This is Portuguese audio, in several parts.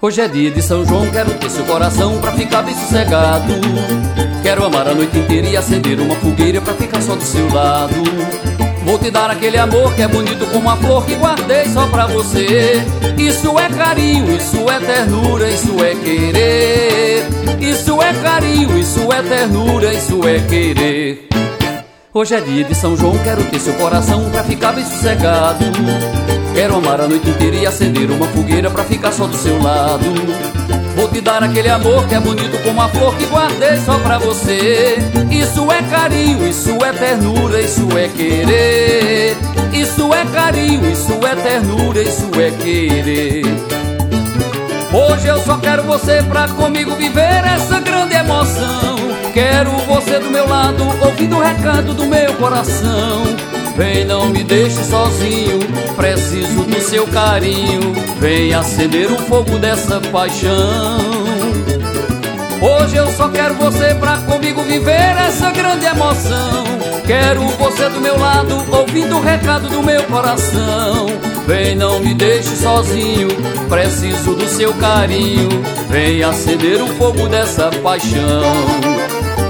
Hoje é dia de São João, quero ter seu coração pra ficar bem sossegado. Quero amar a noite inteira e acender uma fogueira pra ficar só do seu lado. Vou te dar aquele amor que é bonito como a flor que guardei só pra você. Isso é carinho, isso é ternura, isso é querer. Isso é carinho, isso é ternura, isso é querer. Hoje é dia de São João, quero ter seu coração pra ficar bem sossegado. Quero amar a noite inteira e acender uma fogueira pra ficar só do seu lado. Vou te dar aquele amor que é bonito como a flor que guardei só pra você. Isso é carinho, isso é ternura, isso é querer. Isso é carinho, isso é ternura, isso é querer. Hoje eu só quero você pra comigo viver essa grande emoção. Quero você do meu lado, ouvindo o recado do meu coração. Vem, não me deixe sozinho, preciso do seu carinho. Vem acender o fogo dessa paixão. Hoje eu só quero você pra comigo viver essa grande emoção. Quero você do meu lado, ouvindo o recado do meu coração. Vem, não me deixe sozinho, preciso do seu carinho. Vem acender o fogo dessa paixão.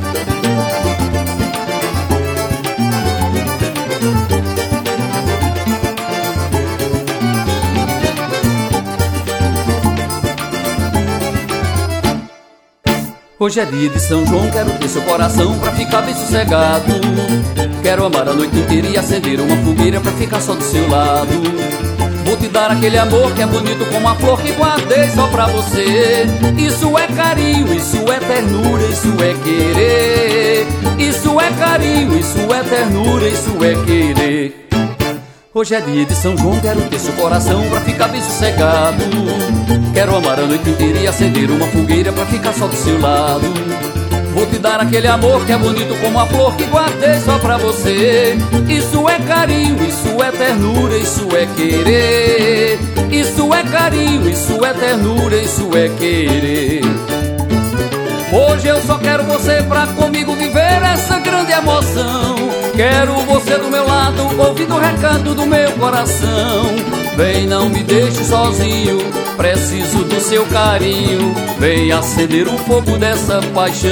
Hoje é dia de São João, quero ter seu coração pra ficar bem sossegado. Quero amar a noite inteira e acender uma fogueira pra ficar só do seu lado. Vou te dar aquele amor que é bonito como a flor que guardei só pra você. Isso é carinho, isso é ternura, isso é querer. Isso é carinho, isso é ternura, isso é querer. Hoje é dia de São João, quero ter seu coração pra ficar bem sossegado. Quero amar a noite inteira e acender uma fogueira pra ficar só do seu lado. Vou te dar aquele amor que é bonito como a flor que guardei só pra você. Isso é carinho, isso é ternura, isso é querer. Isso é carinho, isso é ternura, isso é querer. Hoje eu só quero você pra comigo viver essa grande emoção. Quero você do meu lado, ouvindo o recado do meu coração. Vem, não me deixe sozinho, preciso do seu carinho. Vem acender o fogo dessa paixão.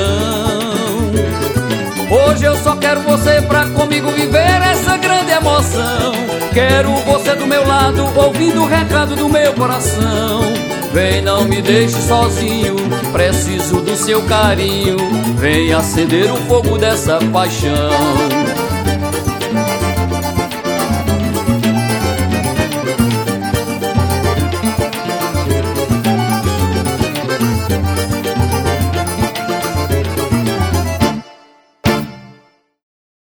Hoje eu só quero você pra comigo viver essa grande emoção. Quero você do meu lado, ouvindo o recado do meu coração. Vem, não me deixe sozinho, preciso do seu carinho. Vem acender o fogo dessa paixão.